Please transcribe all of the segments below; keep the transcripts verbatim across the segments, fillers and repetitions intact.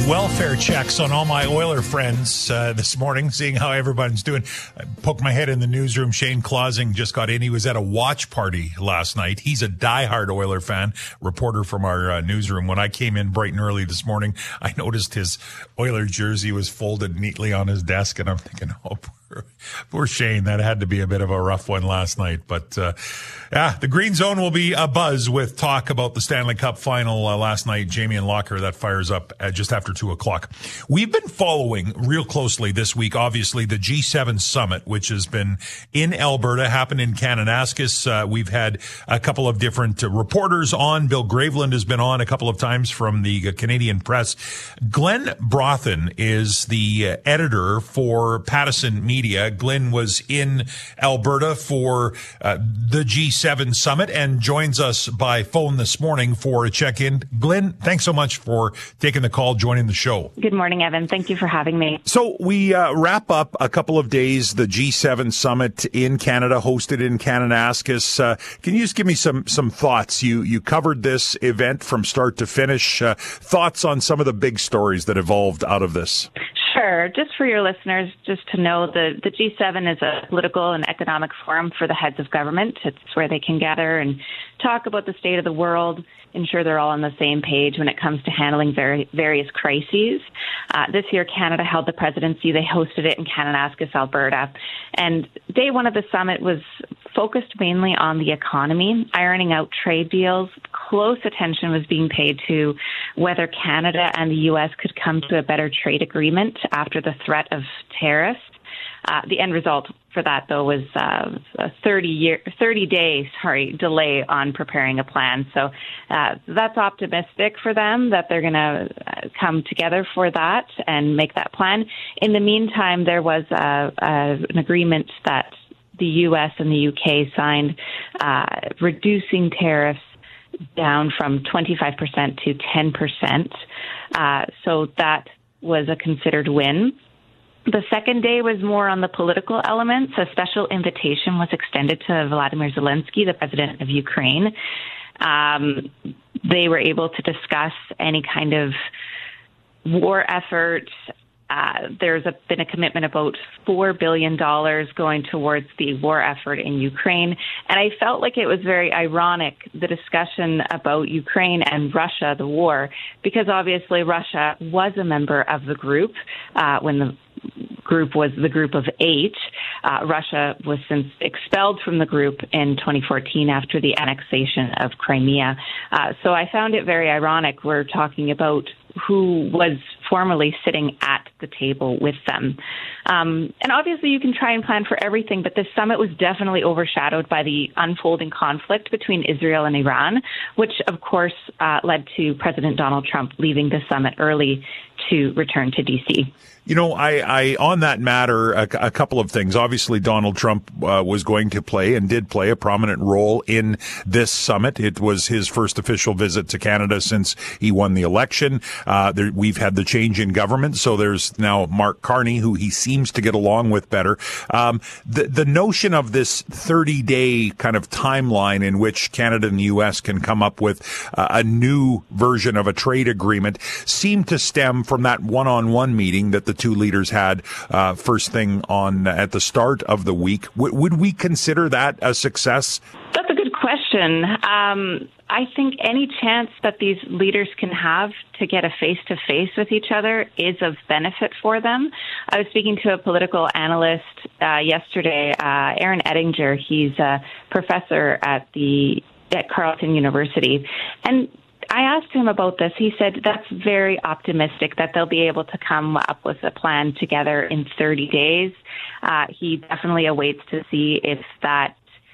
welfare checks on all my Oiler friends uh, this morning, seeing how everyone's doing. I poked my head in the newsroom. Shane Clausing just got in. He was at a watch party last night. He's a diehard Oiler fan, reporter from our uh, newsroom. When I came in bright and early this morning, I noticed his Oiler jersey was folded neatly on his desk, and I'm thinking, oh, poor, poor Shane. That had to be a bit of a rough one last night. But uh, yeah, the Green Zone will be abuzz with talk about the Stanley Cup final uh, last night. Jamie and Locker, that fires up at just after two o'clock. We've been following real closely this week, obviously, the G seven summit, which has been in Alberta, happened in Kananaskis. Uh, we've had a couple of different uh, reporters on. Bill Graveland has been on a couple of times from the uh, Canadian Press. Glenn Brothen is the uh, editor for Pattison Media. Glenn was in Alberta for uh, the G seven summit and joins us by phone this morning for a check-in. Glenn, thanks so much for taking the call, joining the show. Good morning, Evan. Thank you for having me. So we uh, wrap up a couple of days, the G seven summit in Canada, hosted in Kananaskis. Uh, can you just give me some some thoughts? You you covered this event from start to finish. Uh, thoughts on some of the big stories that evolved out of this? Sure. Just for your listeners, just to know, the, the G seven is a political and economic forum for the heads of government. It's where they can gather and talk about the state of the world, ensure they're all on the same page when it comes to handling very, various crises. Uh, this year, Canada held the presidency. They hosted it in Kananaskis, Alberta. And day one of the summit was focused mainly on the economy, ironing out trade deals. Close attention was being paid to whether Canada and the U S could come to a better trade agreement after the threat of tariffs. Uh, the end result for that, though, was uh, a thirty year, thirty day, sorry, delay on preparing a plan. So uh, that's optimistic for them that they're going to come together for that and make that plan. In the meantime, there was a, a, an agreement that the U S and the U K signed, uh, reducing tariffs down from twenty-five percent to ten percent. Uh, so that was a considered win. The second day was more on the political elements. A special invitation was extended to Vladimir Zelensky, the president of Ukraine. Um, they were able to discuss any kind of war effort. Uh, there's a, been a commitment about four billion dollars going towards the war effort in Ukraine. And I felt like it was very ironic, the discussion about Ukraine and Russia, the war, because obviously Russia was a member of the group uh, when the group was the group of eight. Uh, Russia was since expelled from the group in twenty fourteen after the annexation of Crimea. Uh, so I found it very ironic. We're talking about who was formerly sitting at the table with them. Um, and obviously you can try and plan for everything, but this summit was definitely overshadowed by the unfolding conflict between Israel and Iran, which of course uh, led to President Donald Trump leaving the summit early to return to D C. You know, I, I on that matter, a, a couple of things. Obviously, Donald Trump uh, was going to play and did play a prominent role in this summit. It was his first official visit to Canada since he won the election. Uh, there, we've had the change in government, so there's now Mark Carney, who he seems to get along with better. Um, the, the notion of this thirty-day kind of timeline in which Canada and the U S can come up with uh, a new version of a trade agreement seemed to stem from that one-on-one meeting that the two leaders had uh, first thing on at the start of the week. W- would we consider that a success? That's a good question. Um, I think any chance that these leaders can have to get a face-to-face with each other is of benefit for them. I was speaking to a political analyst uh, yesterday, uh, Aaron Ettinger. He's a professor at the at Carleton University, and I asked him about this. He said that's very optimistic that they'll be able to come up with a plan together in thirty days. Uh, he definitely awaits to see if that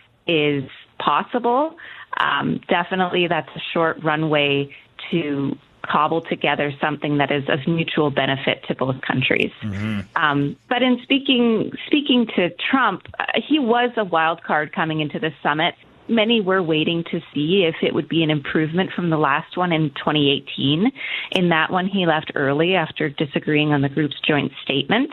is possible. Um, definitely that's a short runway to cobble together something that is of mutual benefit to both countries. Mm-hmm. Um, but in speaking speaking to Trump, uh, he was a wild card coming into this summit. Many were waiting to see if it would be an improvement from the last one in twenty eighteen. In that one, he left early after disagreeing on the group's joint statement.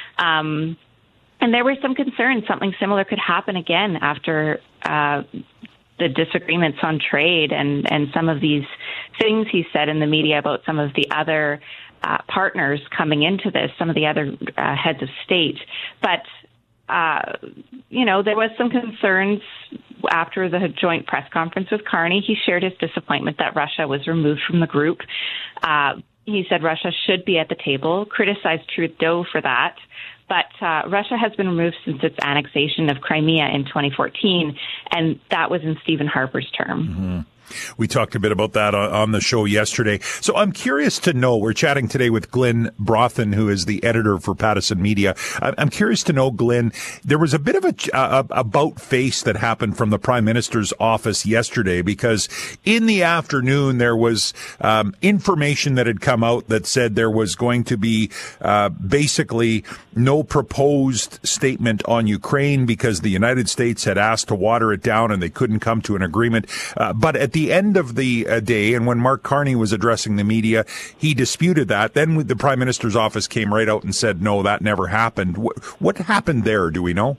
Um, and there were some concerns something similar could happen again after uh, the disagreements on trade and, and some of these things he said in the media about some of the other uh, partners coming into this, some of the other uh, heads of state. But, uh, you know, there was some concerns after the joint press conference with Carney. He shared his disappointment that Russia was removed from the group. Uh, he said Russia should be at the table, criticized Trudeau for that. But uh, Russia has been removed since its annexation of Crimea in twenty fourteen, and that was in Stephen Harper's term. Mm-hmm. We talked a bit about that on the show yesterday. So I'm curious to know, we're chatting today with Glenn Brothen, who is the editor for Pattison Media. I'm curious to know, Glenn, there was a bit of a, a about face that happened from the Prime Minister's office yesterday, because in the afternoon there was um, information that had come out that said there was going to be uh, basically no proposed statement on Ukraine because the United States had asked to water it down and they couldn't come to an agreement. Uh, but at the end of the uh, day, and when Mark Carney was addressing the media, he disputed that. Then the Prime Minister's office came right out and said, no, that never happened. What, what happened there? Do we know?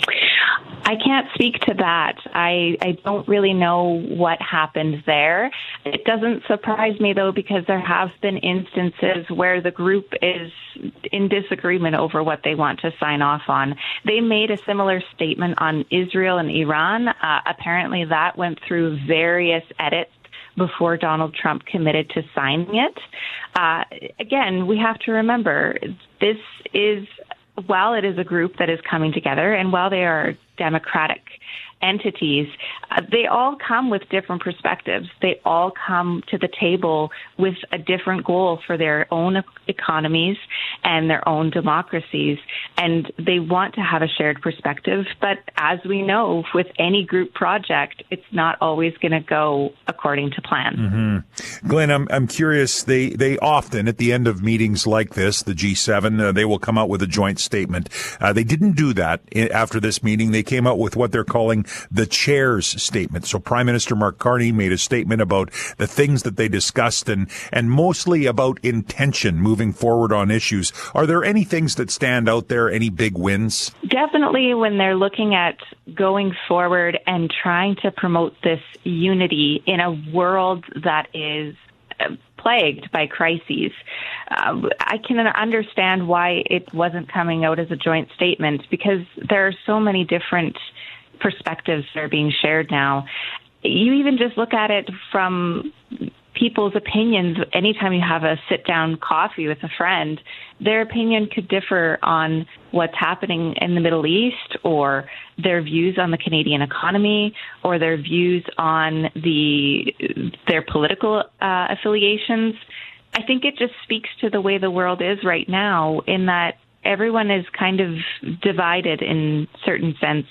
I can't speak to that. I, I don't really know what happened there. It doesn't surprise me, though, because there have been instances where the group is in disagreement over what they want to sign off on. They made a similar statement on Israel and Iran. Uh, apparently, that went through various edits before Donald Trump committed to signing it. Uh, again, we have to remember, this is, while it is a group that is coming together, and while they are democratic entities, uh, they all come with different perspectives. They all come to the table with a different goal for their own economies and their own democracies, and they want to have a shared perspective. But as we know, with any group project, it's not always going to go according to plan. Mm-hmm. Glenn, I'm I'm curious. They they often at the end of meetings like this, the G seven, uh, they will come out with a joint statement. Uh, they didn't do that after this meeting. They came out with what they're calling the chair's statement. So Prime Minister Mark Carney made a statement about the things that they discussed, and and mostly about intention moving forward on issues. Are there any things that stand out there, any big wins? Definitely when they're looking at going forward and trying to promote this unity in a world that is plagued by crises. Uh, I can understand why it wasn't coming out as a joint statement, because there are so many different perspectives that are being shared now. You even just look at it from people's opinions. Anytime you have a sit-down coffee with a friend, their opinion could differ on what's happening in the Middle East, or their views on the Canadian economy, or their views on the their political uh, affiliations. I think it just speaks to the way the world is right now, in that everyone is kind of divided in certain sense.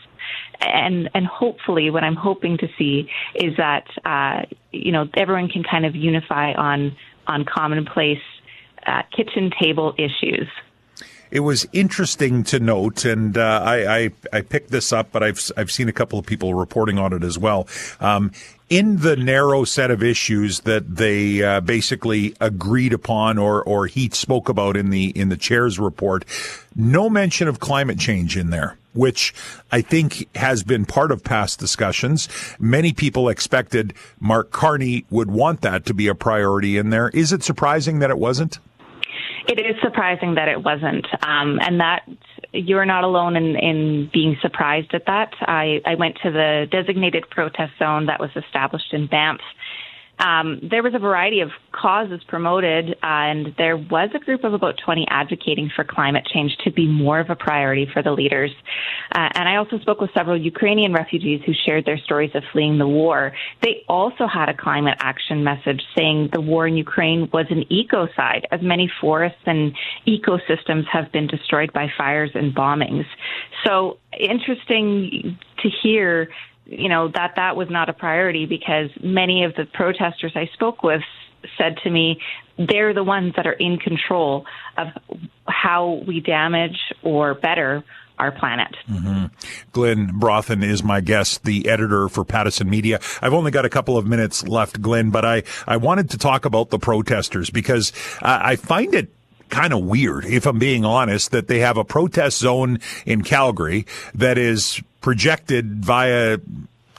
And and hopefully what I'm hoping to see is that, uh, you know, everyone can kind of unify on, on commonplace uh, kitchen table issues. It was interesting to note, and uh, I, I I picked this up, but I've I've seen a couple of people reporting on it as well. Um, in the narrow set of issues that they uh, basically agreed upon, or or he spoke about in the in the chair's report, no mention of climate change in there, which I think has been part of past discussions. Many people expected Mark Carney would want that to be a priority in there. Is it surprising that it wasn't? It is surprising that it wasn't, um, and that you're not alone in, in being surprised at that. I, I went to the designated protest zone that was established in Banff. Um, there was a variety of causes promoted, uh, and there was a group of about twenty advocating for climate change to be more of a priority for the leaders. Uh, and I also spoke with several Ukrainian refugees who shared their stories of fleeing the war. They also had a climate action message saying the war in Ukraine was an ecocide, as many forests and ecosystems have been destroyed by fires and bombings. So interesting to hear, you know, that that was not a priority, because many of the protesters I spoke with said to me they're the ones that are in control of how we damage or better our planet. Mm-hmm. Glenn Brothen is my guest, the editor for Pattison Media. I've only got a couple of minutes left, Glenn, but I, I wanted to talk about the protesters, because uh, I find it kind of weird, if I'm being honest, that they have a protest zone in Calgary that is projected via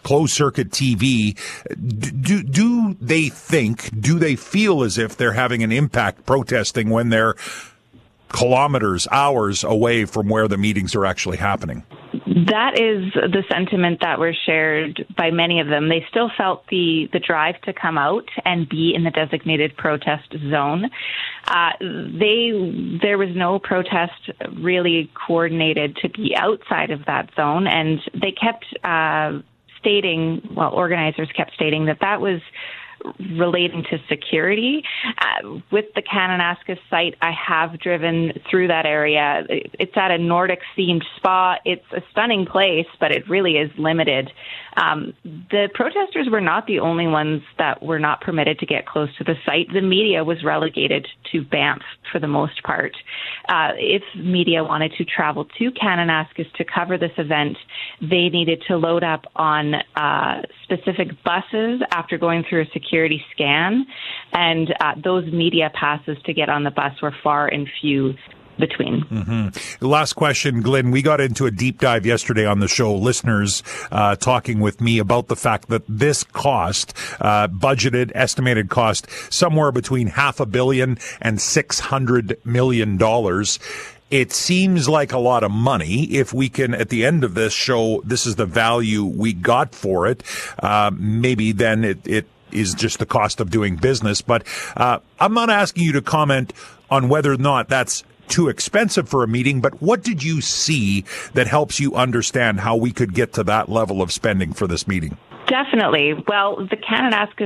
closed circuit T V. Do, do they think, do they feel as if they're having an impact protesting when they're kilometers, hours away from where the meetings are actually happening? That is the sentiment that was shared by many of them. They still felt the, the drive to come out and be in the designated protest zone. Uh, they there was no protest really coordinated to be outside of that zone, and they kept uh, stating, well, organizers kept stating that that was relating to security. Uh, with the Kananaskis site, I have driven through that area. It's at a Nordic-themed spa. It's a stunning place, but it really is limited. Um, the protesters were not the only ones that were not permitted to get close to the site. The media was relegated to Banff for the most part. Uh, if media wanted to travel to Kananaskis to cover this event, they needed to load up on uh, specific buses after going through a security scan, and uh, those media passes to get on the bus were far and few between. Mm-hmm. Last question, Glenn. We got into a deep dive yesterday on the show, listeners uh, talking with me about the fact that this cost, uh, budgeted, estimated cost, somewhere between half a billion and six hundred million dollars. It seems like a lot of money. If we can, at the end of this, show this is the value we got for it, uh, maybe then it, it is just the cost of doing business. But uh, I'm not asking you to comment on whether or not that's too expensive for a meeting, but what did you see that helps you understand how we could get to that level of spending for this meeting? Definitely. Well, the Kananaskis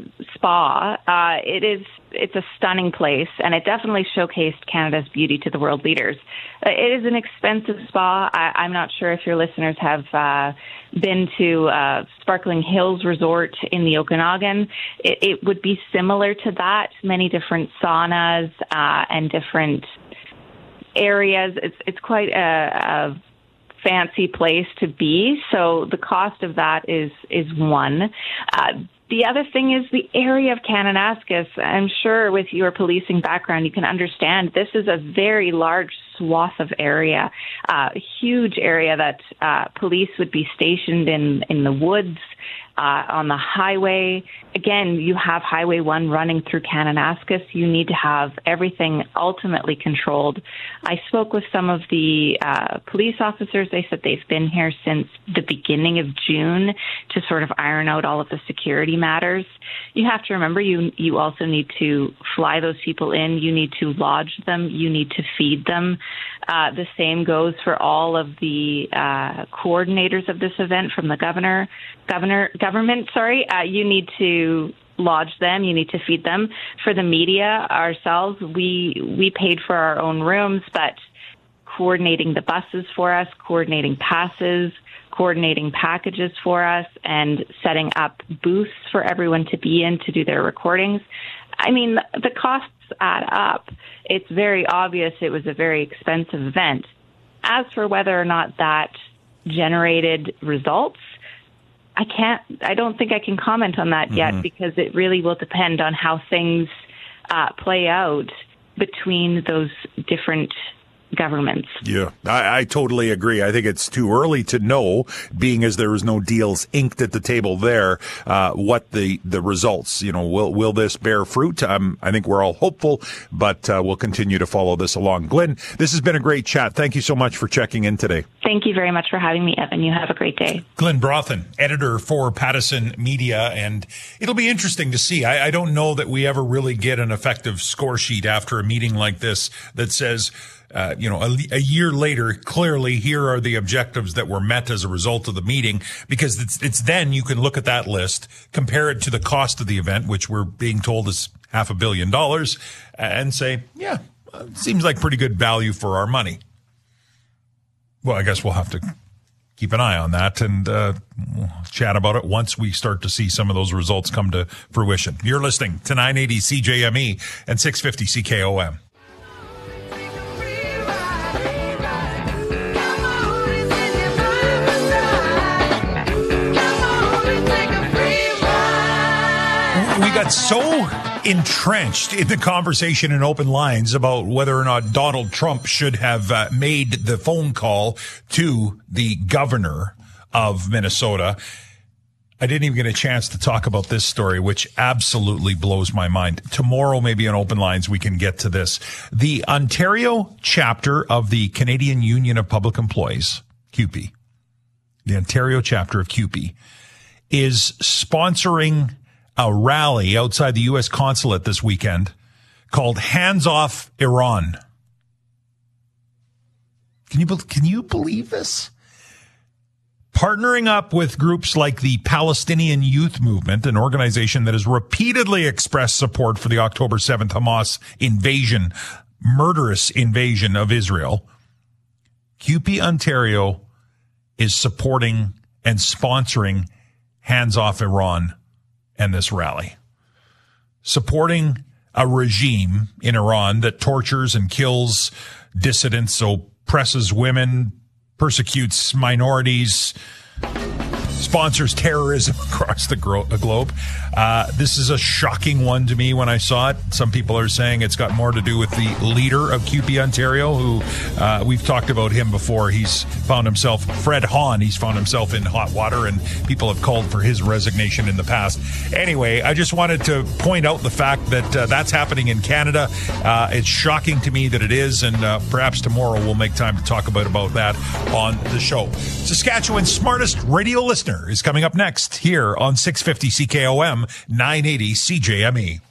Spa, uh, it is it's a stunning place, and it definitely showcased Canada's beauty to the world leaders. Uh, it is an expensive spa. I, I'm not sure if your listeners have uh, been to uh, Sparkling Hills Resort in the Okanagan. It, it would be similar to that. Many different saunas uh, and different areas. It's it's quite a, a fancy place to be. So the cost of that is is one. Uh, the other thing is the area of Kananaskis. I'm sure with your policing background, you can understand this is a very large swath of area, uh, a huge area that uh, police would be stationed in in the woods, uh, on the highway. Again, you have Highway one running through Kananaskis. You need to have everything ultimately controlled. I spoke with some of the uh, police officers. They said they've been here since the beginning of June to sort of iron out all of the security matters. You have to remember, you you also need to fly those people in. You need to lodge them. You need to feed them. Uh, the same goes for all of the uh, coordinators of this event from the governor, governor, government. Sorry, uh, you need to lodge them. You need to feed them. For the media, ourselves, we we paid for our own rooms, but coordinating the buses for us, coordinating passes, coordinating packages for us, and setting up booths for everyone to be in to do their recordings. I mean, the costs add up. It's very obvious it was a very expensive event. As for whether or not that generated results, I can't, I don't think I can comment on that mm-hmm. yet, because it really will depend on how things uh, play out between those different governments. Yeah, I, I totally agree. I think it's too early to know, being as there was no deals inked at the table there, uh, what the, the results, you know, will, will this bear fruit? Um, I think we're all hopeful, but uh, we'll continue to follow this along. Glenn, this has been a great chat. Thank you so much for checking in today. Thank you very much for having me, Evan. You have a great day. Glenn Brothen, editor for Pattison Media, and it'll be interesting to see. I, I don't know that we ever really get an effective score sheet after a meeting like this that says, Uh, you know, a, a year later, clearly here are the objectives that were met as a result of the meeting, because it's, it's then you can look at that list, compare it to the cost of the event, which we're being told is half a billion dollars, and say, yeah, it seems like pretty good value for our money. Well, I guess we'll have to keep an eye on that and uh, we'll chat about it once we start to see some of those results come to fruition. You're listening to nine eighty C J M E and six fifty C K O M. We got so entrenched in the conversation in Open Lines about whether or not Donald Trump should have uh, made the phone call to the governor of Minnesota I didn't even get a chance to talk about this story, which absolutely blows my mind. Tomorrow, maybe on Open Lines, we can get to this. The Ontario chapter of the Canadian Union of Public Employees, C U P E, the Ontario chapter of C U P E, is sponsoring a rally outside the U S consulate this weekend called Hands Off Iran. Can you, can you believe this? Partnering up with groups like the Palestinian Youth Movement, an organization that has repeatedly expressed support for the October seventh Hamas invasion, murderous invasion of Israel, C U P E Ontario is supporting and sponsoring Hands Off Iran and this rally. Supporting a regime in Iran that tortures and kills dissidents, oppresses women, persecutes minorities, sponsors terrorism across the gro- globe. Uh, this is a shocking one to me when I saw it. Some people are saying it's got more to do with the leader of C U P E Ontario, who uh, we've talked about him before. He's found himself, Fred Hahn, he's found himself in hot water, and people have called for his resignation in the past. Anyway, I just wanted to point out the fact that uh, that's happening in Canada. Uh, it's shocking to me that it is, and uh, perhaps tomorrow we'll make time to talk about, about that on the show. Saskatchewan's smartest radio listener is coming up next here on six fifty C K O M, nine eighty C J M E.